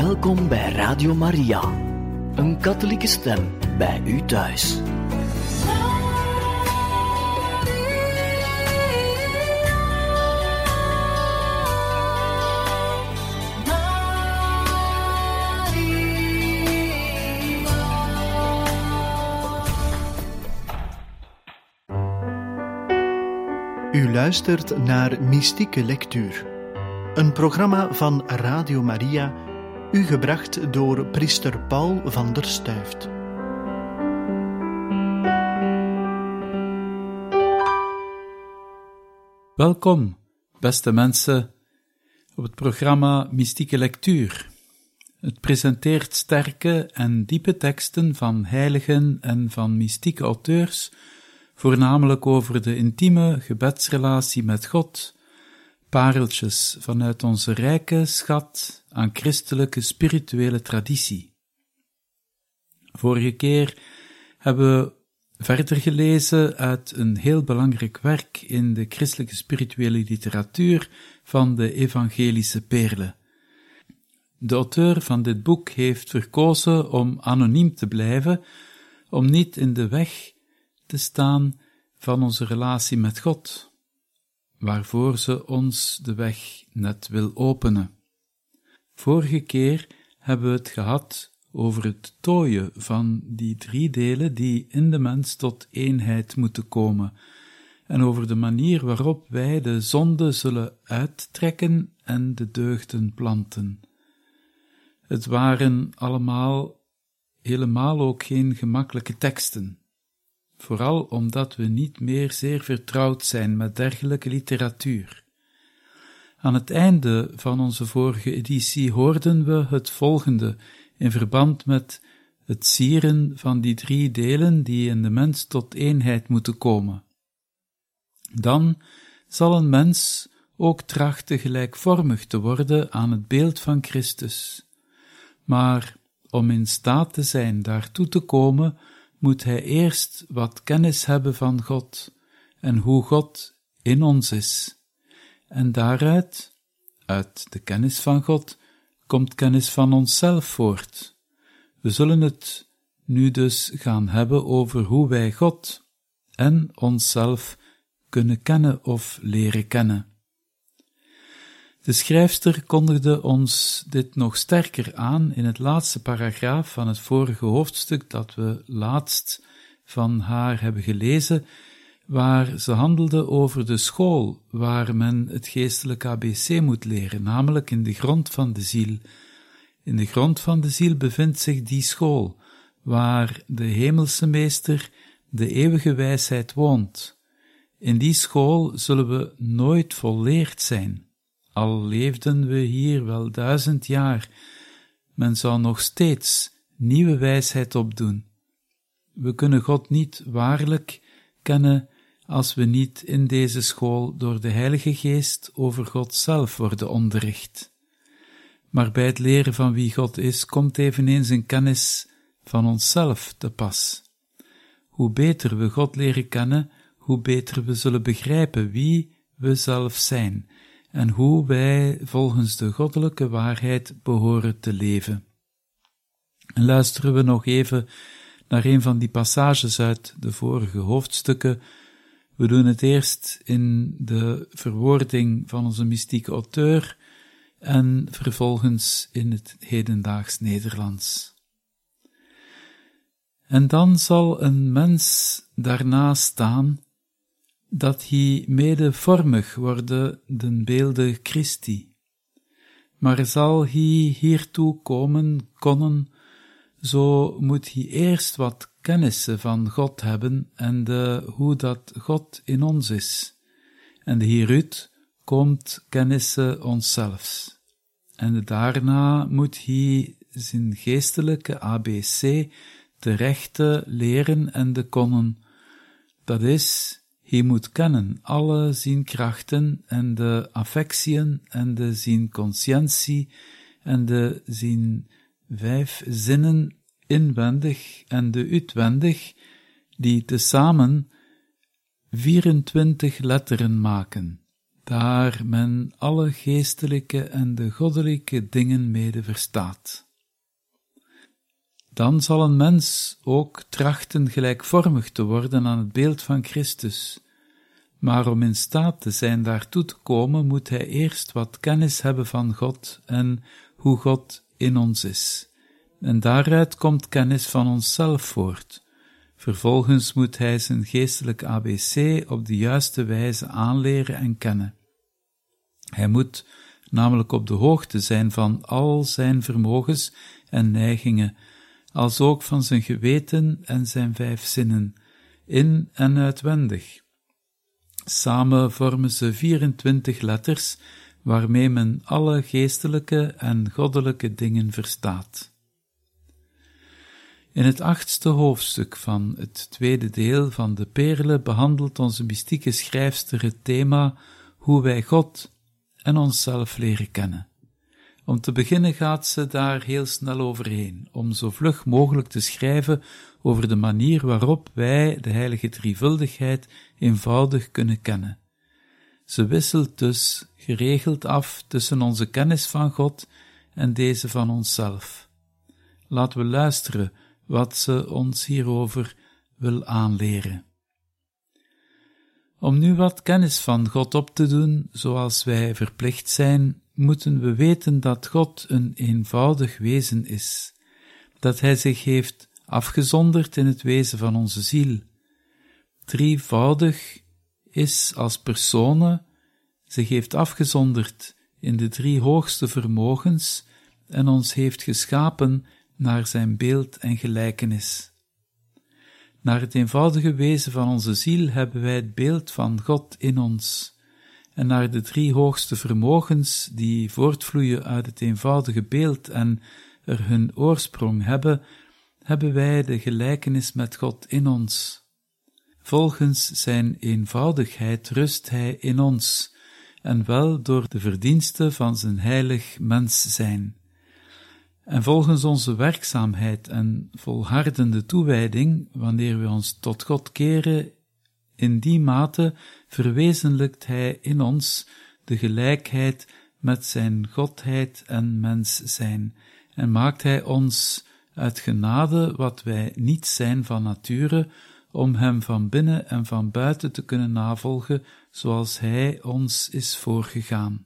Welkom bij Radio Maria, een katholieke stem bij u thuis. U luistert naar Mystieke Lectuur, een programma van Radio Maria, u gebracht door priester Paul van der Stuyft. Welkom, beste mensen, op het programma Mystieke Lectuur. Het presenteert sterke en diepe teksten van heiligen en van mystieke auteurs, voornamelijk over de intieme gebedsrelatie met God, pareltjes vanuit onze rijke schat aan christelijke spirituele traditie. Vorige keer hebben we verder gelezen uit een heel belangrijk werk in de christelijke spirituele literatuur van de evangelische perlen. De auteur van dit boek heeft verkozen om anoniem te blijven, om niet in de weg te staan van onze relatie met God, waarvoor ze ons de weg net wil openen. Vorige keer hebben we het gehad over het tooien van die drie delen die in de mens tot eenheid moeten komen, en over de manier waarop wij de zonde zullen uittrekken en de deugden planten. Het waren helemaal ook geen gemakkelijke teksten. Vooral omdat we niet meer zeer vertrouwd zijn met dergelijke literatuur. Aan het einde van onze vorige editie hoorden we het volgende in verband met het sieren van die drie delen die in de mens tot eenheid moeten komen. Dan zal een mens ook trachten gelijkvormig te worden aan het beeld van Christus. Maar om in staat te zijn daartoe te komen, moet hij eerst wat kennis hebben van God en hoe God in ons is. En daaruit, uit de kennis van God, komt kennis van onszelf voort. We zullen het nu dus gaan hebben over hoe wij God en onszelf kunnen kennen of leren kennen. De schrijfster kondigde ons dit nog sterker aan in het laatste paragraaf van het vorige hoofdstuk dat we laatst van haar hebben gelezen, waar ze handelde over de school waar men het geestelijk ABC moet leren, namelijk in de grond van de ziel. In de grond van de ziel bevindt zich die school, waar de hemelse meester, de eeuwige wijsheid, woont. In die school zullen we nooit volleerd zijn. Al leefden we hier wel 1000 jaar, men zou nog steeds nieuwe wijsheid opdoen. We kunnen God niet waarlijk kennen als we niet in deze school door de Heilige Geest over God zelf worden onderricht. Maar bij het leren van wie God is, komt eveneens een kennis van onszelf te pas. Hoe beter we God leren kennen, hoe beter we zullen begrijpen wie we zelf zijn en hoe wij volgens de goddelijke waarheid behoren te leven. En luisteren we nog even naar een van die passages uit de vorige hoofdstukken. We doen het eerst in de verwoording van onze mystieke auteur en vervolgens in het hedendaags Nederlands. En dan zal een mens daarna staan, dat hij medevormig worden den beelde Christi. Maar zal hij hiertoe komen konnen, zo moet hij eerst wat kennissen van God hebben en hoe dat God in ons is. En hieruit komt kennissen onszelfs. En daarna moet hij zijn geestelijke ABC te rechte leren en de konnen. Dat is, hij moet kennen alle zijn krachten en de affectieën en de zijn conscientie en de zijn 5 zinnen inwendig en de uitwendig, die tezamen 24 letteren maken. daar men alle geestelijke en de goddelijke dingen mede verstaat. Dan zal een mens ook trachten gelijkvormig te worden aan het beeld van Christus, maar om in staat te zijn daartoe te komen, moet hij eerst wat kennis hebben van God en hoe God in ons is. En daaruit komt kennis van onszelf voort. Vervolgens moet hij zijn geestelijk ABC op de juiste wijze aanleren en kennen. Hij moet namelijk op de hoogte zijn van al zijn vermogens en neigingen, als ook van zijn geweten en zijn 5 zinnen, in- en uitwendig. Samen vormen ze 24 letters, waarmee men alle geestelijke en goddelijke dingen verstaat. In het 8e hoofdstuk van het 2e deel van de Perle behandelt onze mystieke schrijfster het thema hoe wij God en onszelf leren kennen. Om te beginnen gaat ze daar heel snel overheen, om zo vlug mogelijk te schrijven over de manier waarop wij de heilige drievuldigheid eenvoudig kunnen kennen. Ze wisselt dus geregeld af tussen onze kennis van God en deze van onszelf. Laten we luisteren wat ze ons hierover wil aanleren. Om nu wat kennis van God op te doen, zoals wij verplicht zijn, moeten we weten dat God een eenvoudig wezen is, dat hij zich heeft afgezonderd in het wezen van onze ziel. Drievoudig is als personen, zich heeft afgezonderd in de 3 hoogste vermogens en ons heeft geschapen naar zijn beeld en gelijkenis. Naar het eenvoudige wezen van onze ziel hebben wij het beeld van God in ons, en naar de 3 hoogste vermogens die voortvloeien uit het eenvoudige beeld en er hun oorsprong hebben, hebben wij de gelijkenis met God in ons. Volgens zijn eenvoudigheid rust hij in ons, en wel door de verdienste van zijn heilig mens zijn. En volgens onze werkzaamheid en volhardende toewijding, wanneer we ons tot God keren, in die mate verwezenlijkt hij in ons de gelijkheid met zijn godheid en mens zijn, en maakt hij ons uit genade wat wij niet zijn van nature, om hem van binnen en van buiten te kunnen navolgen, zoals hij ons is voorgegaan.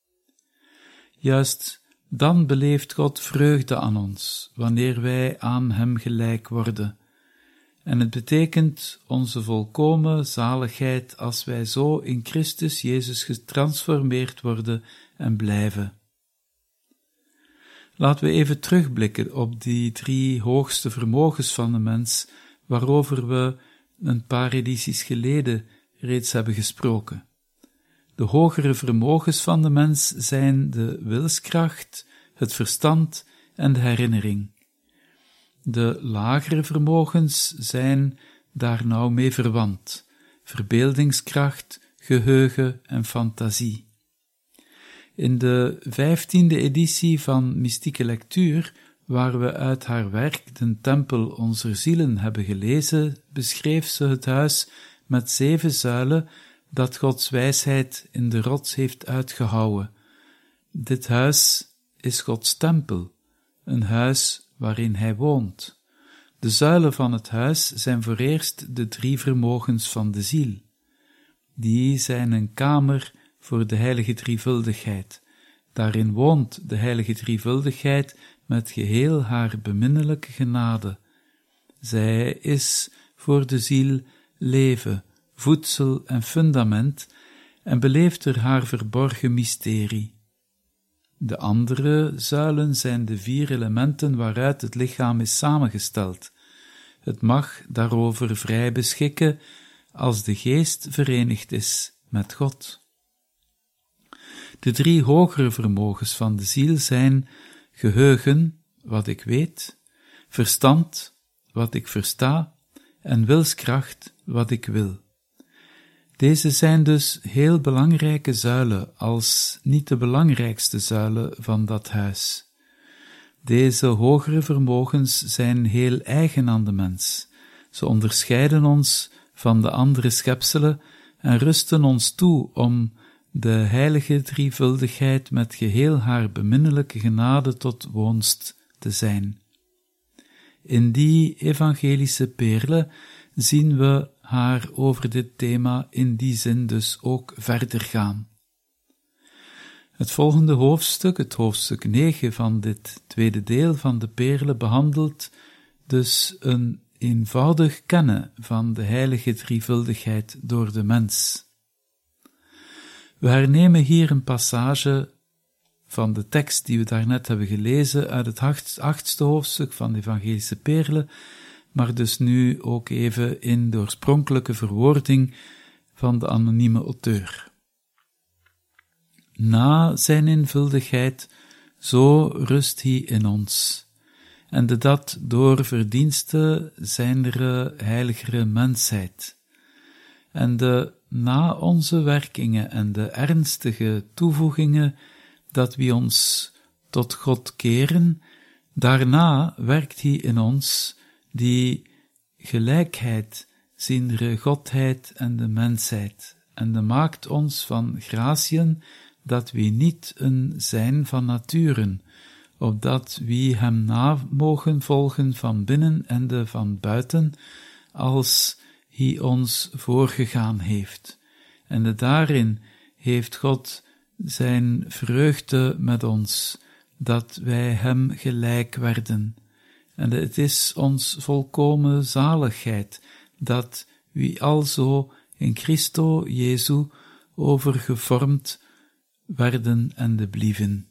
Juist dan beleeft God vreugde aan ons, wanneer wij aan hem gelijk worden. En het betekent onze volkomen zaligheid als wij zo in Christus Jezus getransformeerd worden en blijven. Laten we even terugblikken op die 3 hoogste vermogens van de mens, waarover we een paar edities geleden reeds hebben gesproken. De hogere vermogens van de mens zijn de wilskracht, het verstand en de herinnering. De lagere vermogens zijn daar nauw mee verwant, verbeeldingskracht, geheugen en fantasie. In de 15e editie van Mystieke Lectuur, waar we uit haar werk de Tempel onzer zielen hebben gelezen, beschreef ze het huis met 7 zuilen dat Gods wijsheid in de rots heeft uitgehouwen. Dit huis is Gods tempel, een huis waarin hij woont. De zuilen van het huis zijn voor eerst de 3 vermogens van de ziel. Die zijn een kamer voor de heilige drievuldigheid. Daarin woont de heilige drievuldigheid met geheel haar beminnelijke genade. Zij is voor de ziel leven, voedsel en fundament en beleeft er haar verborgen mysterie. De andere zuilen zijn de 4 elementen waaruit het lichaam is samengesteld. Het mag daarover vrij beschikken als de geest verenigd is met God. De 3 hogere vermogens van de ziel zijn geheugen, wat ik weet, verstand, wat ik versta, en wilskracht, wat ik wil. Deze zijn dus heel belangrijke zuilen, als niet de belangrijkste zuilen van dat huis. Deze hogere vermogens zijn heel eigen aan de mens. Ze onderscheiden ons van de andere schepselen en rusten ons toe om de heilige drievuldigheid met geheel haar beminnelijke genade tot woonst te zijn. In die evangelische perle zien we haar over dit thema in die zin dus ook verder gaan. Het volgende hoofdstuk, het hoofdstuk 9 van dit tweede deel van de perle, behandelt dus een eenvoudig kennen van de heilige drievuldigheid door de mens. We hernemen hier een passage van de tekst die we daarnet hebben gelezen uit het achtste hoofdstuk van de evangelische perle, maar dus nu ook even in de oorspronkelijke verwoording van de anonieme auteur. Na zijn eenvuldigheid, zo rust hij in ons, en de dat door verdienste zijnere heiligere mensheid, en de na onze werkingen en de ernstige toevoegingen, dat we ons tot God keren, daarna werkt hij in ons die gelijkheid, zijnere Godheid en de mensheid, en de maakt ons van gratiën, dat we niet een zijn van naturen, opdat wie hem na mogen volgen van binnen en de van buiten, als hij ons voorgegaan heeft. En de daarin heeft God zijn vreugde met ons, dat wij hem gelijk werden. En het is ons volkomen zaligheid, dat wie alzo in Christo Jesu overgevormd werden en de blieven.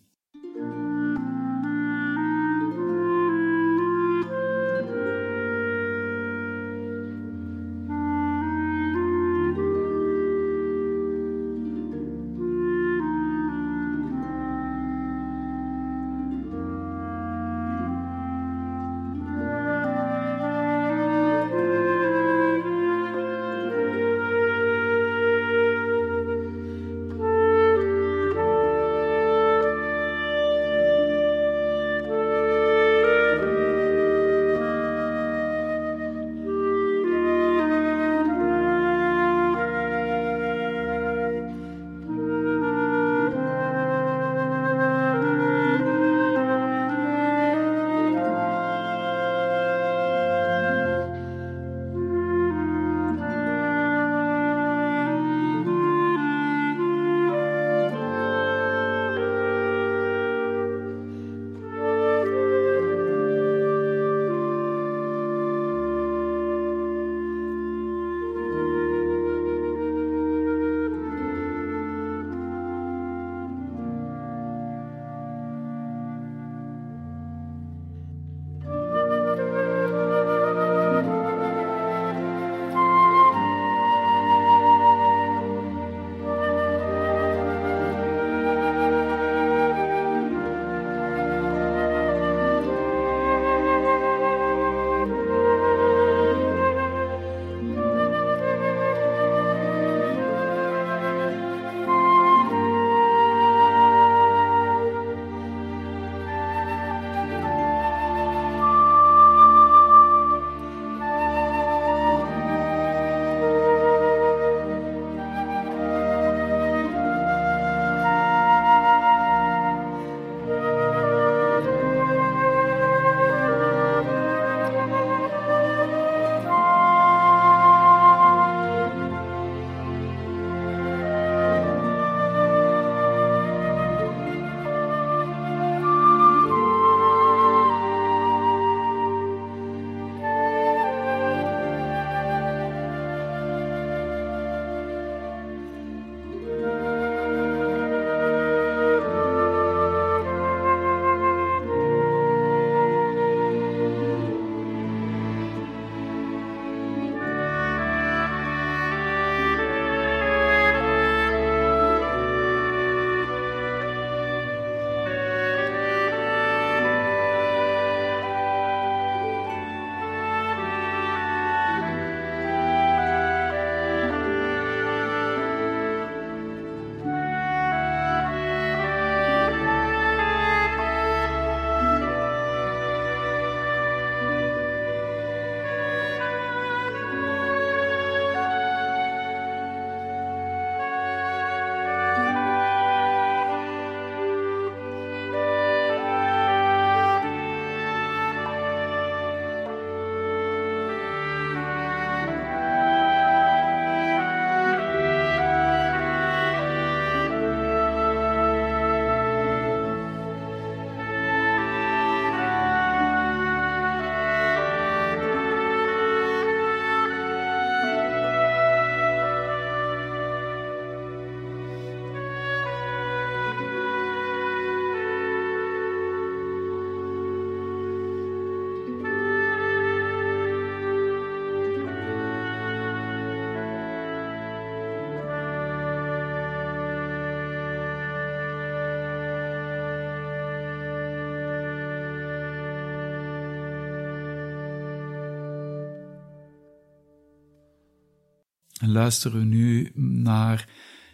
En luisteren we nu naar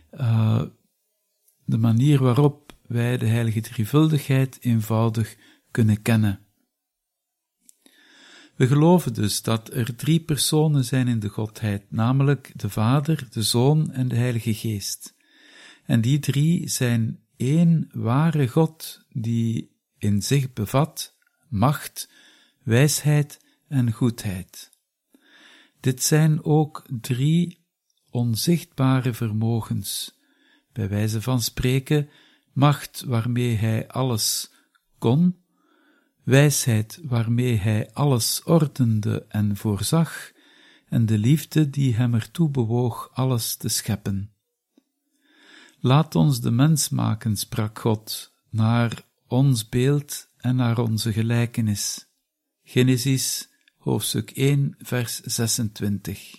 de manier waarop wij de heilige drievuldigheid eenvoudig kunnen kennen. We geloven dus dat er 3 personen zijn in de Godheid, namelijk de Vader, de Zoon en de Heilige Geest. En die 3 zijn één ware God die in zich bevat macht, wijsheid en goedheid. Dit zijn ook 3 onzichtbare vermogens, bij wijze van spreken macht waarmee hij alles kon, wijsheid waarmee hij alles ordende en voorzag, en de liefde die hem ertoe bewoog alles te scheppen. Laat ons de mens maken, sprak God, naar ons beeld en naar onze gelijkenis. Genesis, hoofdstuk 1, vers 26.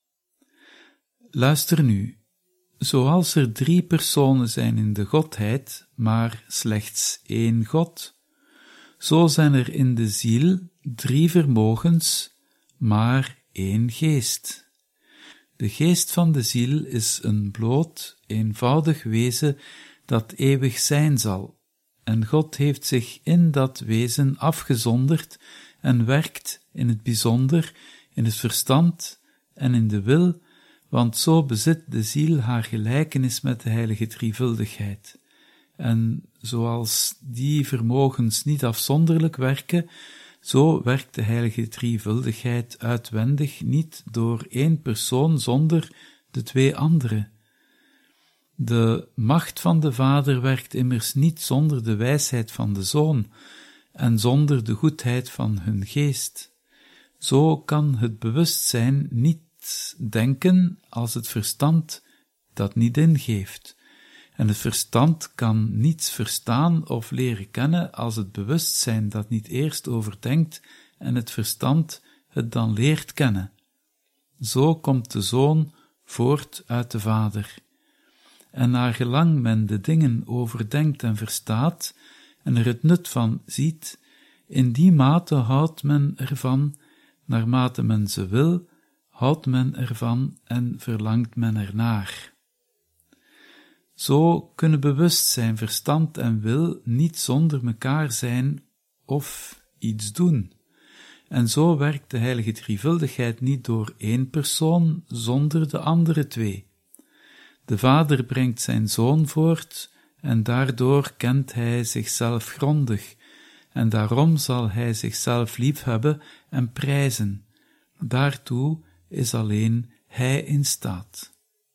Luister nu. Zoals er 3 personen zijn in de Godheid, maar slechts 1 God, zo zijn er in de ziel 3 vermogens, maar 1 geest. De geest van de ziel is een bloot, eenvoudig wezen dat eeuwig zijn zal, en God heeft zich in dat wezen afgezonderd en werkt in het bijzonder in het verstand en in de wil, want zo bezit de ziel haar gelijkenis met de heilige drievuldigheid. En zoals die vermogens niet afzonderlijk werken, zo werkt de heilige drievuldigheid uitwendig niet door 1 persoon zonder de 2 anderen. De macht van de Vader werkt immers niet zonder de wijsheid van de Zoon en zonder de goedheid van hun geest. Zo kan het bewustzijn niet denken als het verstand dat niet ingeeft. En het verstand kan niets verstaan of leren kennen als het bewustzijn dat niet eerst overdenkt en het verstand het dan leert kennen. Zo komt de Zoon voort uit de Vader. En naar gelang men de dingen overdenkt en verstaat en er het nut van ziet, in die mate houdt men ervan, naarmate men ze wil, houdt men ervan en verlangt men ernaar. Zo kunnen bewustzijn, verstand en wil niet zonder mekaar zijn of iets doen. En zo werkt de heilige drievuldigheid niet door 1 persoon zonder de andere 2. De Vader brengt zijn Zoon voort en daardoor kent hij zichzelf grondig en daarom zal hij zichzelf liefhebben en prijzen. Daartoe is alleen hij in staat.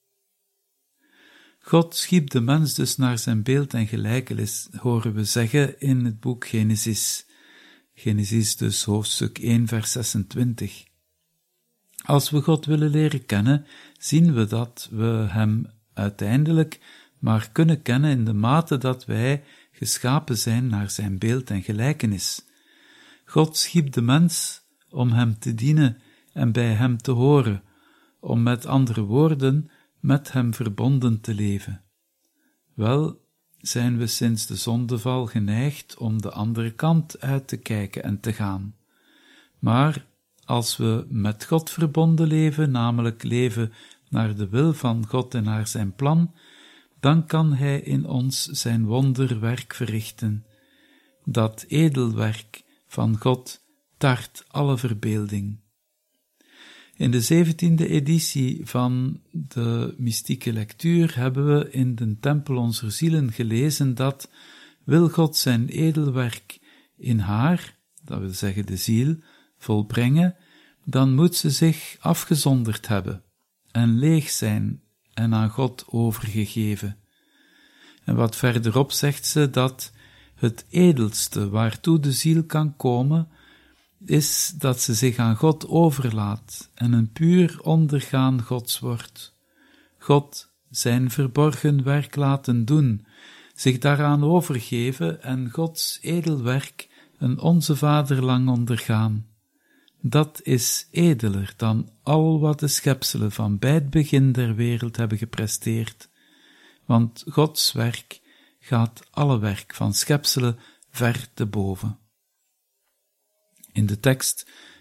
God schiep de mens dus naar zijn beeld en gelijkenis, horen we zeggen in het boek Genesis. Genesis dus hoofdstuk 1 vers 26. Als we God willen leren kennen, zien we dat we hem uiteindelijk maar kunnen kennen in de mate dat wij geschapen zijn naar zijn beeld en gelijkenis. God schiep de mens om hem te dienen en bij hem te horen, om met andere woorden met hem verbonden te leven. Wel zijn we sinds de zondeval geneigd om de andere kant uit te kijken en te gaan. Maar als we met God verbonden leven, namelijk leven naar de wil van God en naar zijn plan, dan kan hij in ons zijn wonderwerk verrichten. Dat edelwerk van God tart alle verbeelding. In de 17e editie van de mystieke lectuur hebben we in de Tempel onzer zielen gelezen dat, wil God zijn edelwerk in haar, dat wil zeggen de ziel, volbrengen, dan moet ze zich afgezonderd hebben en leeg zijn en aan God overgegeven. En wat verderop zegt ze dat het edelste waartoe de ziel kan komen, is dat ze zich aan God overlaat en een puur ondergaan Gods wordt. God zijn verborgen werk laten doen, zich daaraan overgeven en Gods edelwerk een Onze Vader lang ondergaan. Dat is edeler dan al wat de schepselen van bij het begin der wereld hebben gepresteerd, want Gods werk gaat alle werk van schepselen ver te boven. In de tekst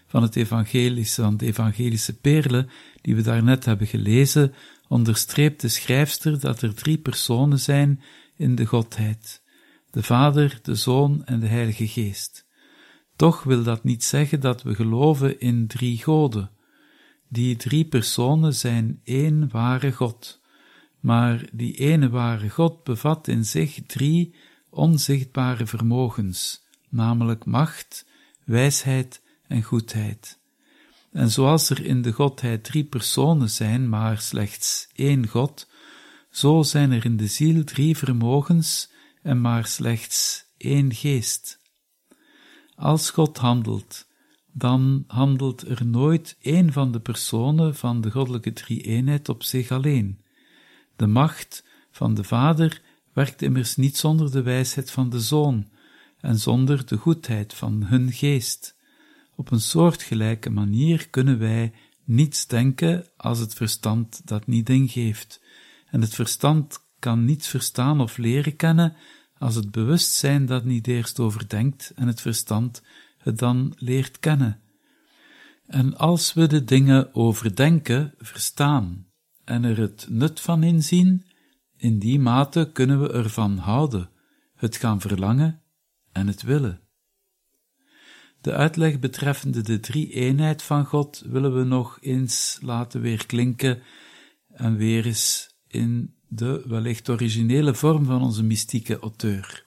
van de evangelische perle, die we daarnet hebben gelezen, onderstreept de schrijfster dat er 3 personen zijn in de Godheid: de Vader, de Zoon en de Heilige Geest. Toch wil dat niet zeggen dat we geloven in 3 goden. Die 3 personen zijn één ware God, maar die ene ware God bevat in zich 3 onzichtbare vermogens, namelijk macht, wijsheid en goedheid. En zoals er in de Godheid 3 personen zijn, maar slechts 1 God, zo zijn er in de ziel 3 vermogens en maar slechts 1 geest. Als God handelt, dan handelt er nooit één van de personen van de goddelijke drie-eenheid op zich alleen. De macht van de Vader werkt immers niet zonder de wijsheid van de Zoon en zonder de goedheid van hun geest. Op een soortgelijke manier kunnen wij niets denken als het verstand dat niet ingeeft, en het verstand kan niets verstaan of leren kennen als het bewustzijn dat niet eerst overdenkt en het verstand het dan leert kennen. En als we de dingen overdenken, verstaan en er het nut van inzien, in die mate kunnen we ervan houden, het gaan verlangen en het willen. De uitleg betreffende de drie-eenheid van God willen we nog eens laten weerklinken en weer eens in de wellicht originele vorm van onze mystieke auteur.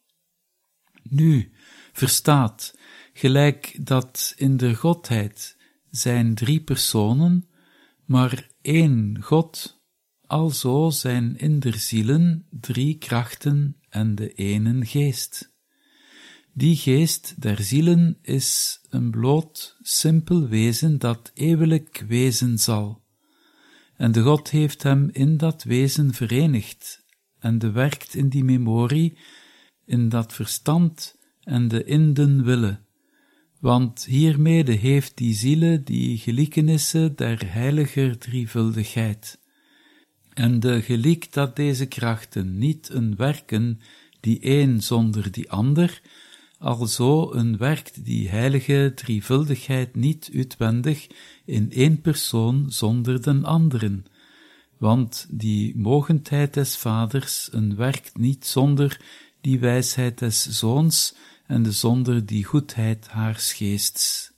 Nu, verstaat, gelijk dat in de Godheid zijn 3 personen, maar 1 God, alzo zijn in der zielen 3 krachten en de ene geest. Die geest der zielen is een bloot, simpel wezen dat eeuwelijk wezen zal. En de God heeft hem in dat wezen verenigd en de werkt in die memorie, in dat verstand en de in den wille. Want hiermede heeft die ziele die gelijkenissen der heiliger drievuldigheid. En de gelijk dat deze krachten niet een werken die een zonder die ander, alzo een werkt die heilige drievuldigheid niet uitwendig in 1 persoon zonder den anderen, want die mogendheid des Vaders een werkt niet zonder die wijsheid des Zoons en de zonder die goedheid haars geests.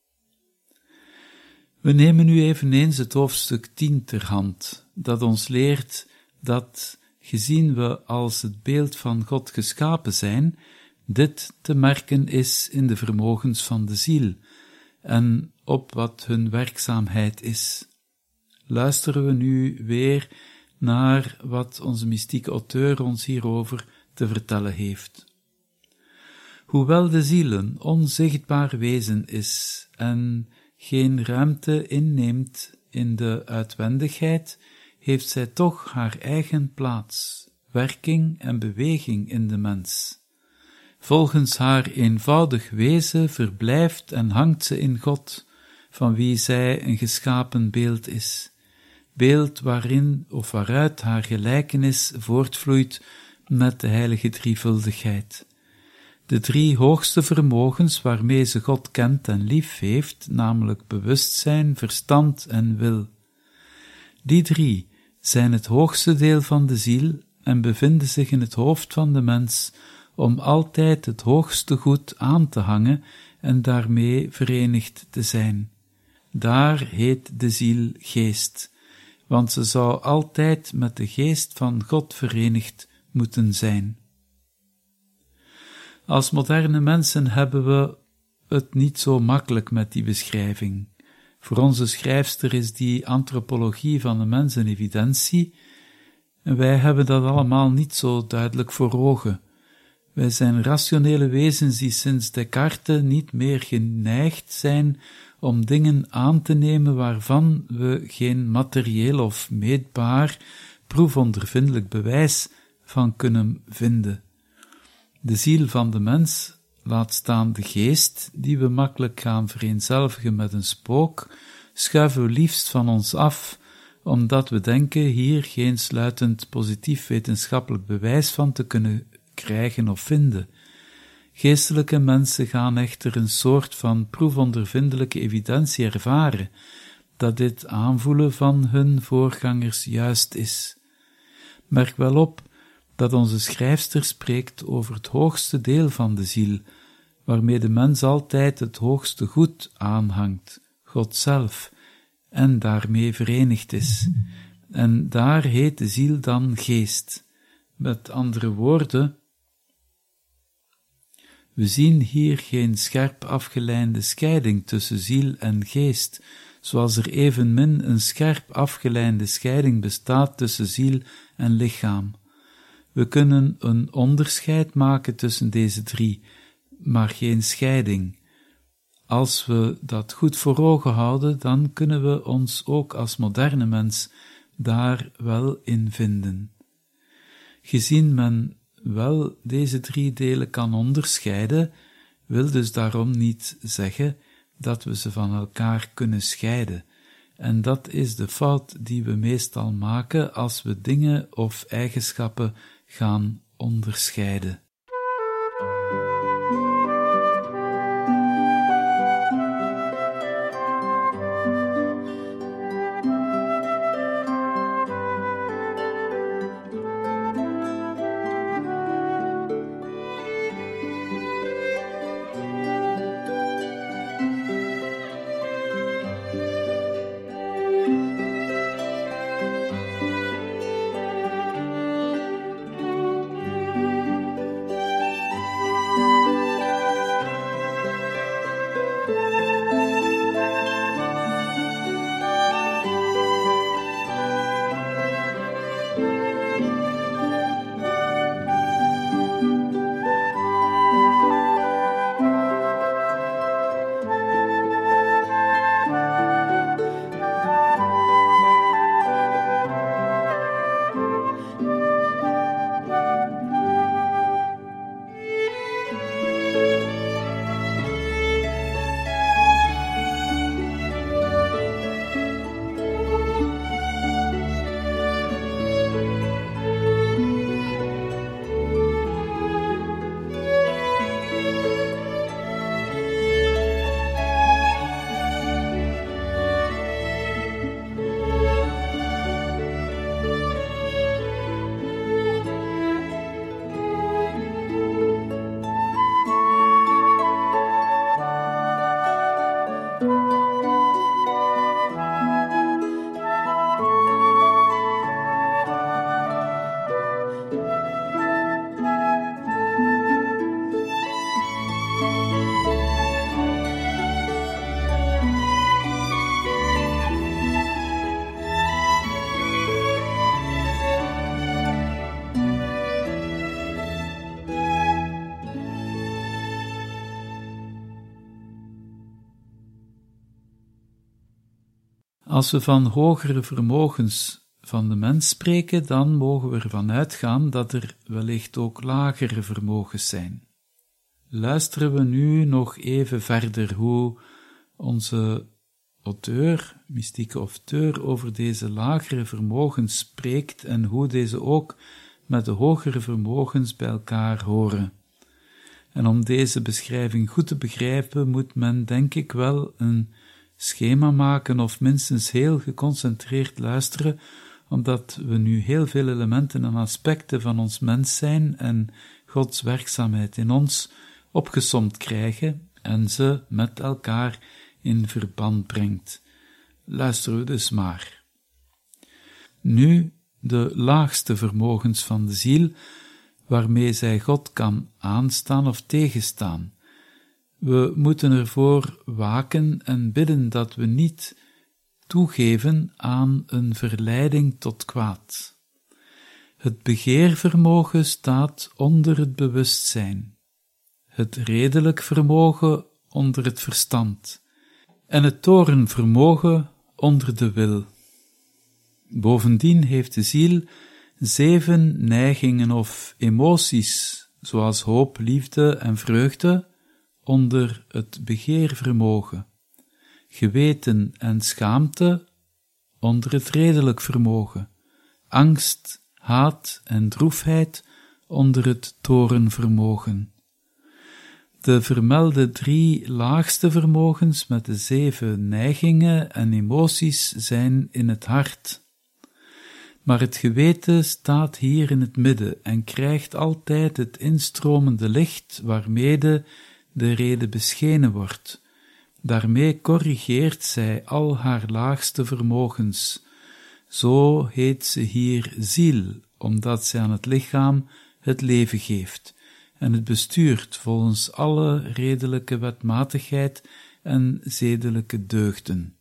We nemen nu eveneens het hoofdstuk 10 ter hand, dat ons leert dat, gezien we als het beeld van God geschapen zijn, dit te merken is in de vermogens van de ziel en op wat hun werkzaamheid is. Luisteren we nu weer naar wat onze mystieke auteur ons hierover te vertellen heeft. Hoewel de ziel een onzichtbaar wezen is en geen ruimte inneemt in de uitwendigheid, heeft zij toch haar eigen plaats, werking en beweging in de mens. Volgens haar eenvoudig wezen verblijft en hangt ze in God, van wie zij een geschapen beeld is, beeld waarin of waaruit haar gelijkenis voortvloeit met de heilige drievuldigheid. De 3 hoogste vermogens waarmee ze God kent en lief heeft, namelijk bewustzijn, verstand en wil. Die 3 zijn het hoogste deel van de ziel en bevinden zich in het hoofd van de mens, om altijd het hoogste goed aan te hangen en daarmee verenigd te zijn. Daar heet de ziel geest, want ze zou altijd met de geest van God verenigd moeten zijn. Als moderne mensen hebben we het niet zo makkelijk met die beschrijving. Voor onze schrijfster is die antropologie van de mens een evidentie, en wij hebben dat allemaal niet zo duidelijk voor ogen. Wij zijn rationele wezens die sinds Descartes niet meer geneigd zijn om dingen aan te nemen waarvan we geen materieel of meetbaar, proefondervindelijk bewijs van kunnen vinden. De ziel van de mens, laat staan de geest, die we makkelijk gaan vereenzelvigen met een spook, schuiven we liefst van ons af, omdat we denken hier geen sluitend positief wetenschappelijk bewijs van te kunnen krijgen of vinden. Geestelijke mensen gaan echter een soort van proefondervindelijke evidentie ervaren, dat dit aanvoelen van hun voorgangers juist is. Merk wel op dat onze schrijfster spreekt over het hoogste deel van de ziel, waarmee de mens altijd het hoogste goed aanhangt, God zelf, en daarmee verenigd is. En daar heet de ziel dan geest. Met andere woorden, we zien hier geen scherp afgeleide scheiding tussen ziel en geest, zoals er evenmin een scherp afgeleide scheiding bestaat tussen ziel en lichaam. We kunnen een onderscheid maken tussen deze drie, maar geen scheiding. Als we dat goed voor ogen houden, dan kunnen we ons ook als moderne mens daar wel in vinden. Gezien men wel deze drie delen kan onderscheiden, wil dus daarom niet zeggen dat we ze van elkaar kunnen scheiden. En dat is de fout die we meestal maken als we dingen of eigenschappen gaan onderscheiden. Als we van hogere vermogens van de mens spreken, dan mogen we ervan uitgaan dat er wellicht ook lagere vermogens zijn. Luisteren we nu nog even verder hoe onze auteur, mystieke auteur, over deze lagere vermogens spreekt en hoe deze ook met de hogere vermogens bij elkaar horen. En om deze beschrijving goed te begrijpen, moet men denk ik wel een schema maken of minstens heel geconcentreerd luisteren, omdat we nu heel veel elementen en aspecten van ons mens zijn en Gods werkzaamheid in ons opgesomd krijgen en ze met elkaar in verband brengt. Luisteren we dus maar. Nu de laagste vermogens van de ziel, waarmee zij God kan aanstaan of tegenstaan. We moeten ervoor waken en bidden dat we niet toegeven aan een verleiding tot kwaad. Het begeervermogen staat onder het bewustzijn, het redelijk vermogen onder het verstand en het torenvermogen onder de wil. Bovendien heeft de ziel 7 neigingen of emoties, zoals hoop, liefde en vreugde, onder het begeervermogen, geweten en schaamte onder het redelijk vermogen, angst, haat en droefheid onder het torenvermogen. De vermelde 3 laagste vermogens met de 7 neigingen en emoties zijn in het hart. Maar het geweten staat hier in het midden en krijgt altijd het instromende licht waarmede de rede beschenen wordt. Daarmee corrigeert zij al haar laagste vermogens. Zo heet ze hier ziel, omdat zij aan het lichaam het leven geeft en het bestuurt volgens alle redelijke wetmatigheid en zedelijke deugden.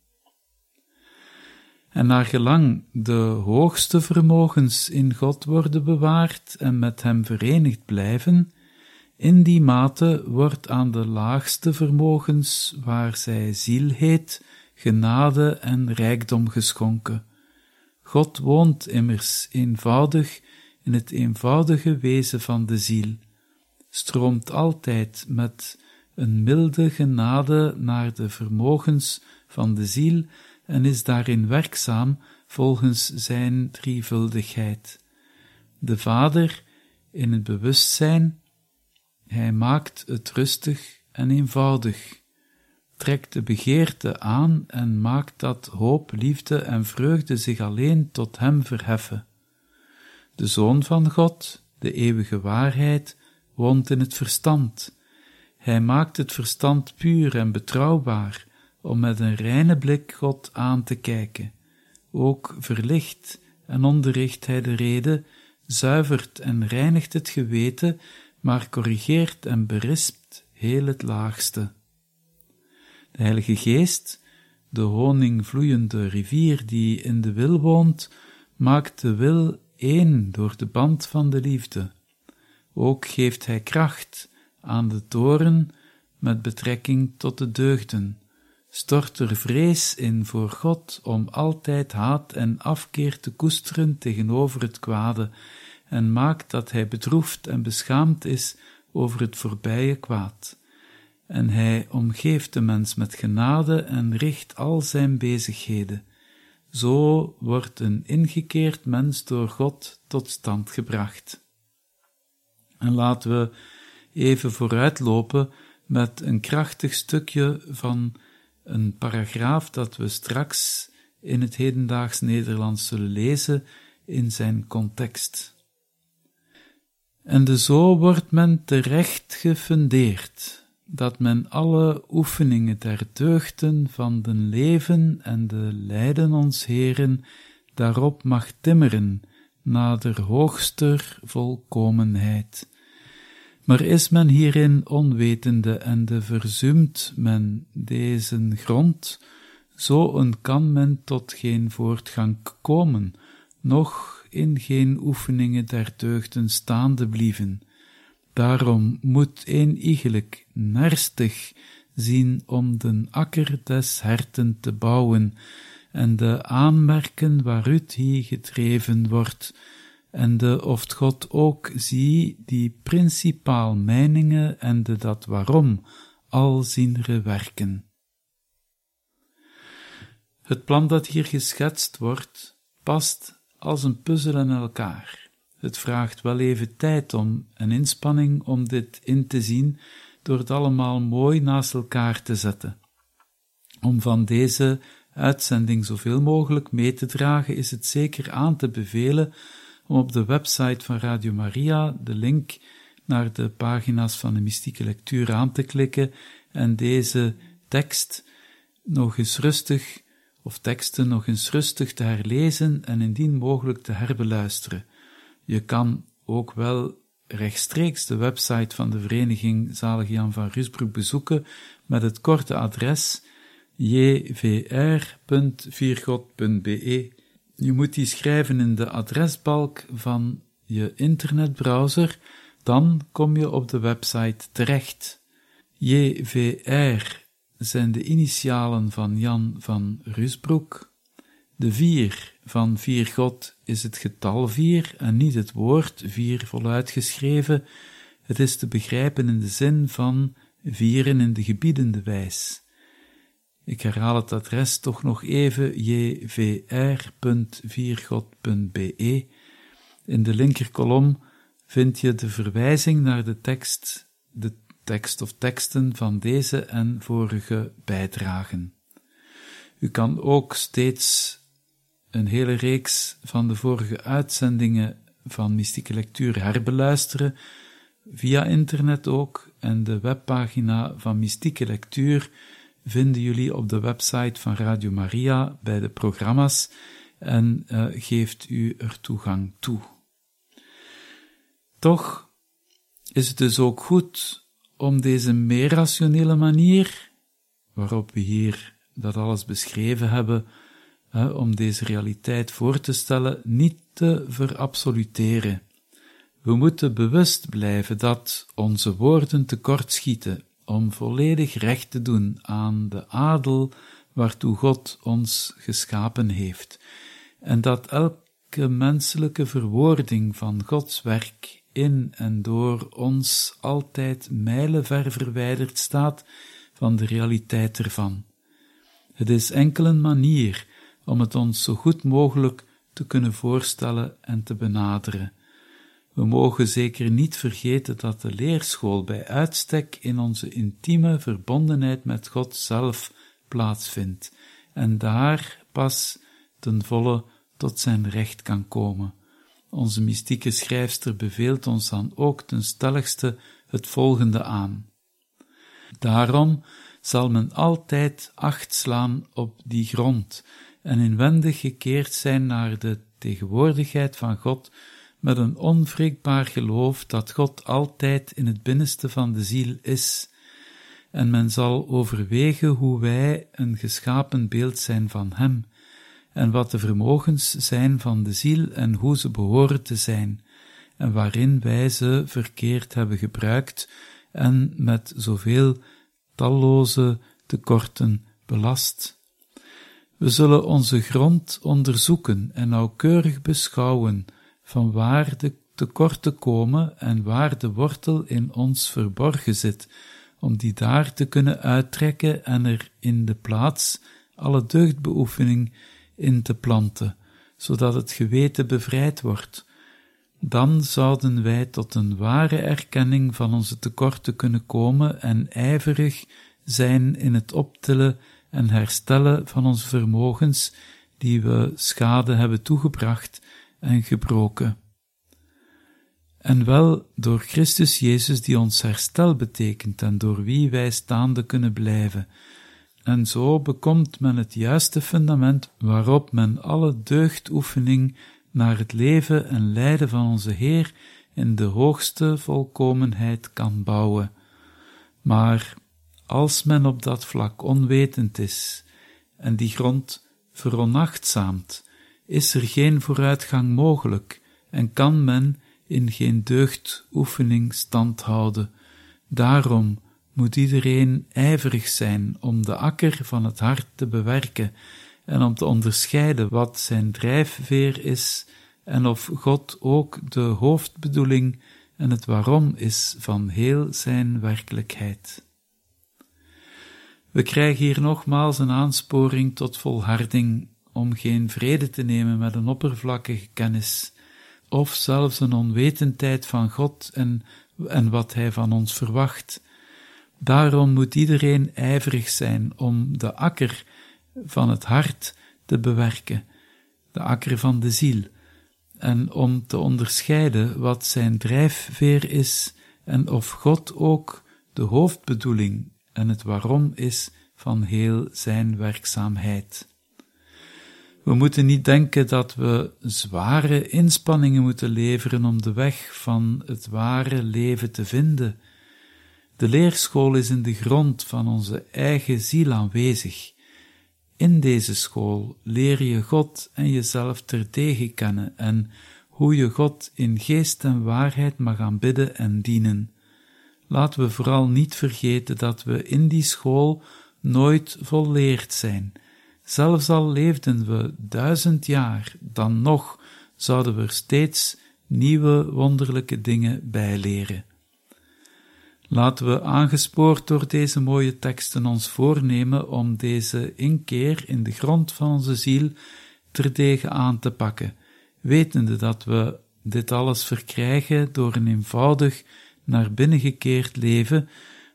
En naar gelang de hoogste vermogens in God worden bewaard en met hem verenigd blijven, in die mate wordt aan de laagste vermogens, waar zij ziel heet, genade en rijkdom geschonken. God woont immers eenvoudig in het eenvoudige wezen van de ziel, stroomt altijd met een milde genade naar de vermogens van de ziel en is daarin werkzaam volgens zijn drievuldigheid. De Vader in het bewustzijn, hij maakt het rustig en eenvoudig, trekt de begeerte aan en maakt dat hoop, liefde en vreugde zich alleen tot hem verheffen. De Zoon van God, de eeuwige waarheid, woont in het verstand. Hij maakt het verstand puur en betrouwbaar, om met een reine blik God aan te kijken. Ook verlicht en onderricht hij de rede, zuivert en reinigt het geweten, maar corrigeert en berispt heel het laagste. De Heilige Geest, de honingvloeiende rivier die in de wil woont, maakt de wil één door de band van de liefde. Ook geeft hij kracht aan de toren met betrekking tot de deugden, stort er vrees in voor God om altijd haat en afkeer te koesteren tegenover het kwade en maakt dat hij bedroefd en beschaamd is over het voorbije kwaad. En hij omgeeft de mens met genade en richt al zijn bezigheden. Zo wordt een ingekeerd mens door God tot stand gebracht. En laten we even vooruitlopen met een krachtig stukje van een paragraaf dat we straks in het hedendaags Nederlands zullen lezen in zijn context. En zo wordt men terecht gefundeerd, dat men alle oefeningen der deugden van den leven en de lijden ons Heeren daarop mag timmeren, nader hoogster volkomenheid. Maar is men hierin onwetende en verzuimt men deze grond, zo kan men tot geen voortgang komen, noch in geen oefeningen der deugden staande blieven. Daarom moet iegelijk nerstig zien om den akker des herten te bouwen, en de aanmerken waaruit hij gedreven wordt, en de oft God ook zie die principaal meiningen en de dat waarom al zienre werken. Het plan dat hier geschetst wordt, past als een puzzel in elkaar. Het vraagt wel even tijd en inspanning om dit in te zien, door het allemaal mooi naast elkaar te zetten. Om van deze uitzending zoveel mogelijk mee te dragen, is het zeker aan te bevelen om op de website van Radio Maria de link naar de pagina's van de mystieke lectuur aan te klikken en deze tekst nog eens rustig, of teksten nog eens rustig te herlezen en indien mogelijk te herbeluisteren. Je kan ook wel rechtstreeks de website van de vereniging Zalig Jan van Ruusbroek bezoeken met het korte adres jvr.viergod.be. Je moet die schrijven in de adresbalk van je internetbrowser, dan kom je op de website terecht. JVR zijn de initialen van Jan van Ruusbroek. De 4 van Viergod is het getal 4 en niet het woord 4 voluit geschreven. Het is te begrijpen in de zin van vieren in de gebiedende wijs. Ik herhaal het adres toch nog even, jvr.viergod.be. In de linkerkolom vind je de verwijzing naar de tekst of teksten van deze en vorige bijdragen. U kan ook steeds een hele reeks van de vorige uitzendingen van Mystieke Lectuur herbeluisteren, via internet ook, en de webpagina van Mystieke Lectuur vinden jullie op de website van Radio Maria bij de programma's en geeft u er toegang toe. Toch is het dus ook goed om deze meer rationele manier, waarop we hier dat alles beschreven hebben, om deze realiteit voor te stellen, niet te verabsoluteren. We moeten bewust blijven dat onze woorden tekortschieten om volledig recht te doen aan de adel waartoe God ons geschapen heeft, en dat elke menselijke verwoording van Gods werk in en door ons altijd mijlenver verwijderd staat van de realiteit ervan. Het is enkel een manier om het ons zo goed mogelijk te kunnen voorstellen en te benaderen. We mogen zeker niet vergeten dat de leerschool bij uitstek in onze intieme verbondenheid met God zelf plaatsvindt en daar pas ten volle tot zijn recht kan komen. Onze mystieke schrijfster beveelt ons dan ook ten stelligste het volgende aan. Daarom zal men altijd acht slaan op die grond en inwendig gekeerd zijn naar de tegenwoordigheid van God met een onwrikbaar geloof dat God altijd in het binnenste van de ziel is, en men zal overwegen hoe wij een geschapen beeld zijn van Hem, en wat de vermogens zijn van de ziel en hoe ze behoren te zijn, en waarin wij ze verkeerd hebben gebruikt en met zoveel talloze tekorten belast. We zullen onze grond onderzoeken en nauwkeurig beschouwen van waar de tekorten komen en waar de wortel in ons verborgen zit, om die daar te kunnen uittrekken en er in de plaats alle deugdbeoefening in te planten, zodat het geweten bevrijd wordt. Dan zouden wij tot een ware erkenning van onze tekorten kunnen komen en ijverig zijn in het optillen en herstellen van onze vermogens die we schade hebben toegebracht en gebroken. En wel door Christus Jezus die ons herstel betekent en door wie wij staande kunnen blijven. En zo bekomt men het juiste fundament waarop men alle deugdoefening naar het leven en lijden van onze Heer in de hoogste volkomenheid kan bouwen. Maar als men op dat vlak onwetend is en die grond veronachtzaamt, is er geen vooruitgang mogelijk en kan men in geen deugdoefening stand houden. Daarom moet iedereen ijverig zijn om de akker van het hart te bewerken en om te onderscheiden wat zijn drijfveer is en of God ook de hoofdbedoeling en het waarom is van heel zijn werkelijkheid. We krijgen hier nogmaals een aansporing tot volharding om geen vrede te nemen met een oppervlakkige kennis, of zelfs een onwetendheid van God en wat Hij van ons verwacht. Daarom moet iedereen ijverig zijn om de akker van het hart te bewerken, de akker van de ziel, en om te onderscheiden wat zijn drijfveer is en of God ook de hoofdbedoeling en het waarom is van heel zijn werkzaamheid. We moeten niet denken dat we zware inspanningen moeten leveren om de weg van het ware leven te vinden. De leerschool is in de grond van onze eigen ziel aanwezig. In deze school leer je God en jezelf terdege kennen en hoe je God in geest en waarheid mag aanbidden en dienen. Laten we vooral niet vergeten dat we in die school nooit volleerd zijn. Zelfs al leefden we 1000 jaar, dan nog zouden we er steeds nieuwe wonderlijke dingen bij leren. Laten we, aangespoord door deze mooie teksten, ons voornemen om deze inkeer in de grond van onze ziel terdege aan te pakken, wetende dat we dit alles verkrijgen door een eenvoudig naar binnen gekeerd leven,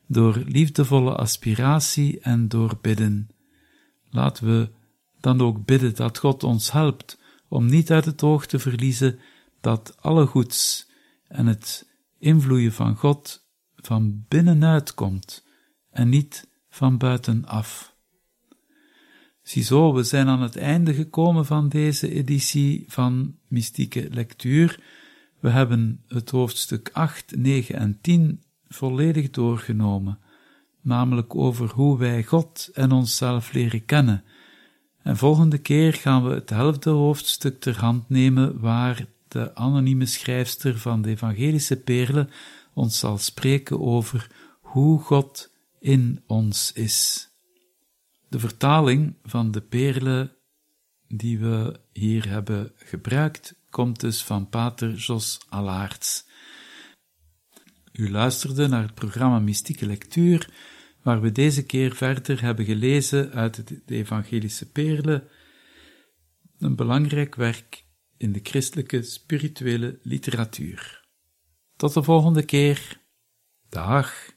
door liefdevolle aspiratie en door bidden. Laten we dan ook bidden dat God ons helpt om niet uit het oog te verliezen dat alle goeds en het invloeien van God van binnenuit komt en niet van buitenaf. Ziezo, we zijn aan het einde gekomen van deze editie van Mystieke Lectuur. We hebben het hoofdstuk 8, 9 en 10 volledig doorgenomen, namelijk over hoe wij God en onszelf leren kennen. En volgende keer gaan we het 11e hoofdstuk ter hand nemen, waar de anonieme schrijfster van de Evangelische Perlen ons zal spreken over hoe God in ons is. De vertaling van de perlen die we hier hebben gebruikt, komt dus van pater Jos Allaerts. U luisterde naar het programma Mystieke Lectuur, waar we deze keer verder hebben gelezen uit de Evangelische Perlen, een belangrijk werk in de christelijke spirituele literatuur. Tot de volgende keer. Dag.